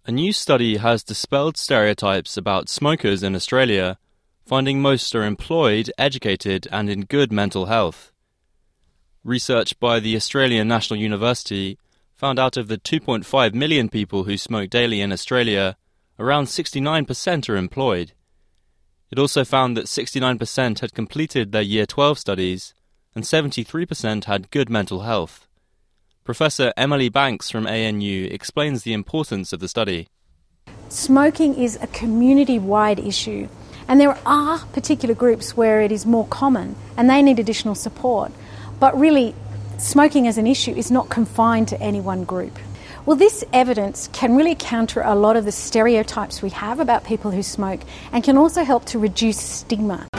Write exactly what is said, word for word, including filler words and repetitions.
A new study has dispelled stereotypes about smokers in Australia, finding most are employed, educated, and in good mental health. Research by the Australian National University found out of the two point five million people who smoke daily in Australia, around sixty-nine percent are employed. It also found that sixty-nine percent had completed their Year twelve studies, and seventy-three percent had good mental health. Professor Emily Banks from A N U explains the importance of the study. Smoking is a community-wide issue, and there are particular groups where it is more common and they need additional support. But really, smoking as an issue is not confined to any one group. Well, this evidence can really counter a lot of the stereotypes we have about people who smoke and can also help to reduce stigma.